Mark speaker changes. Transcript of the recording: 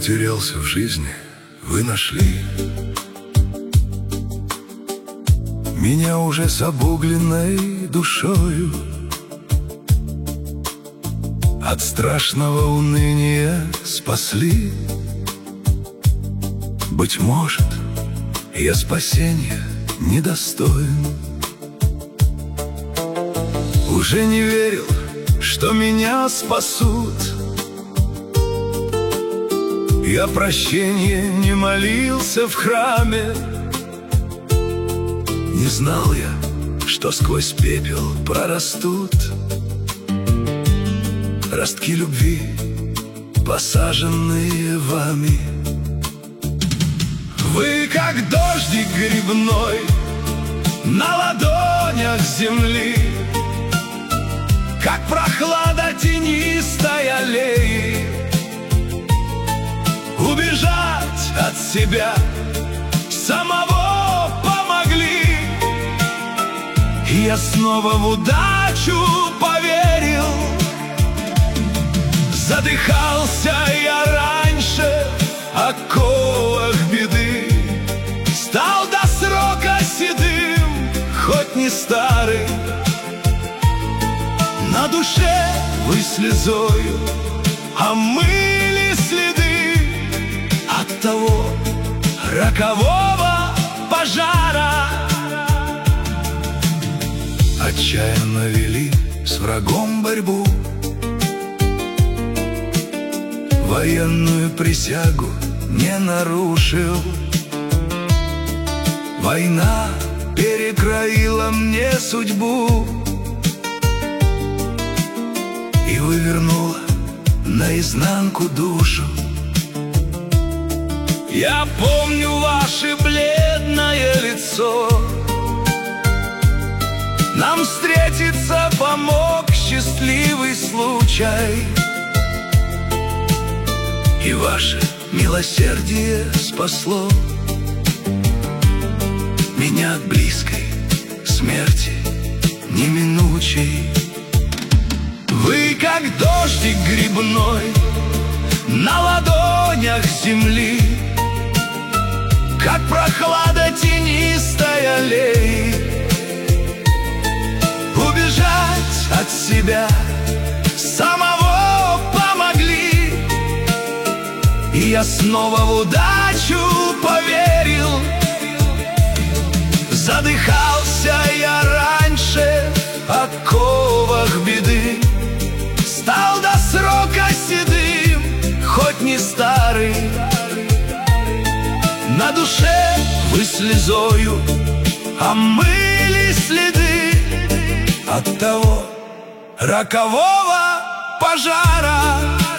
Speaker 1: потерялся в жизни, вы нашли меня уже с обугленной душою. От страшного уныния спасли. Быть может, я спасения недостоин. Уже не верил, что меня спасут. Я прощения не молился в храме. Не знал я, что сквозь пепел прорастут ростки любви, посаженные вами. Вы, как дождик грибной на ладонях земли, как прохлада тенистой аллеи. Убежать от себя самого помогли, и я снова в удачу поверил. Задыхался я раньше в оковах беды, стал до срока седым, хоть не старый. На душе вы слезою омыли следы от того рокового пожара. Отчаянно вели с врагом борьбу, военную присягу не нарушил. Война перекроила мне судьбу и вывернула наизнанку душу. Я помню ваше бледное лицо. Нам встретиться помог счастливый случай, и ваше милосердие спасло меня от близкой смерти неминучей. Вы, как дождик грибной на ладонях земли, как прохлада тенистой аллеи. Убежать от себя самого помогли, и я снова в удачу поверил. Задыхался я раньше в оковах беды, стал до срока седым, хоть не старый. На душе вы слезою омыли следы от того рокового пожара.